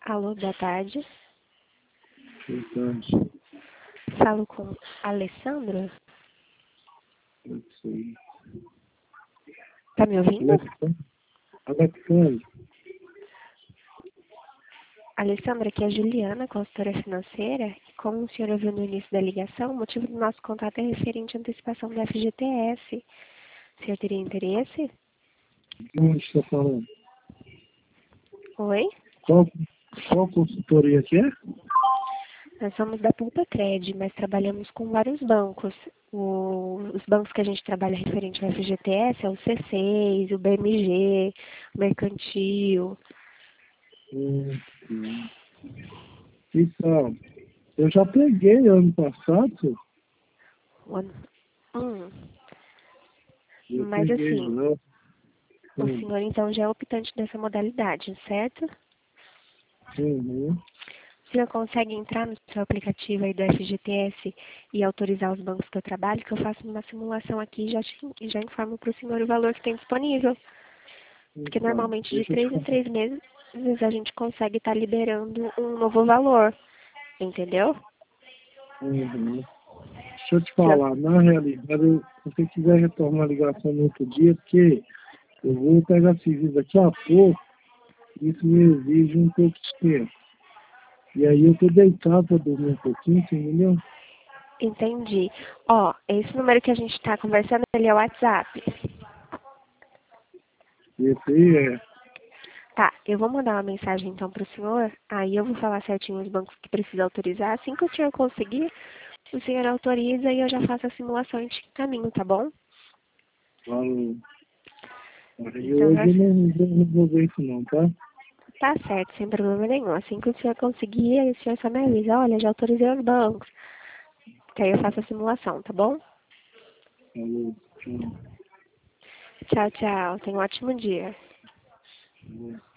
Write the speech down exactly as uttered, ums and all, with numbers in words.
Alô, boa tarde. Boa tarde. Falo com Alessandro. Eu sei. Tá me ouvindo? Alexandre? Alexandre? Alessandra, aqui é a Juliana, consultora financeira. E como o senhor ouviu no início da ligação, o motivo do nosso contato é referente à antecipação do F G T S. O senhor teria interesse? De onde está falando? Oi? Qual, qual consultoria que é? Nós somos da Pulpa Cred, mas trabalhamos com vários bancos. O- os bancos que a gente trabalha referente ao F G T S é o C seis, o B M G, o Mercantil. Hum, hum. Então, eu já peguei ano passado. o ano- Hum, Eu mas peguei assim, já. o Hum, senhor então já é optante dessa modalidade, certo? uhum. O senhor consegue entrar no seu aplicativo aí do F G T S e autorizar os bancos que eu trabalho, que eu faço uma simulação aqui e já, te- e já informo para o senhor o valor que tem disponível. Porque Então, normalmente de deixa eu te três em falar. três meses a gente consegue estar liberando um novo valor, entendeu? Uhum. Deixa eu te Se eu- falar, na realidade, eu- se você quiser retornar a ligação no outro dia, porque eu vou pegar serviço daqui a pouco, isso me exige um pouco de tempo. E aí eu tô deitado para dormir um pouquinho, você entendeu? Entendi. Ó, esse número que a gente está conversando, ele é o WhatsApp. Esse aí é. Tá, eu vou mandar uma mensagem então para o senhor, aí eu vou falar certinho os bancos que precisam autorizar. Assim que o senhor conseguir, o senhor autoriza e eu já faço a simulação e te encaminho, tá bom? Falou. Aí Então, hoje já eu não, vou- não vou ver isso não, tá? tá certo, sem problema nenhum. Assim que o senhor conseguir, aí o senhor só me avisa, olha, já autorizei os bancos. Que aí eu faço a simulação, tá bom? Falou. Tchau. Tchau, tchau. Tenha um ótimo dia. Falou.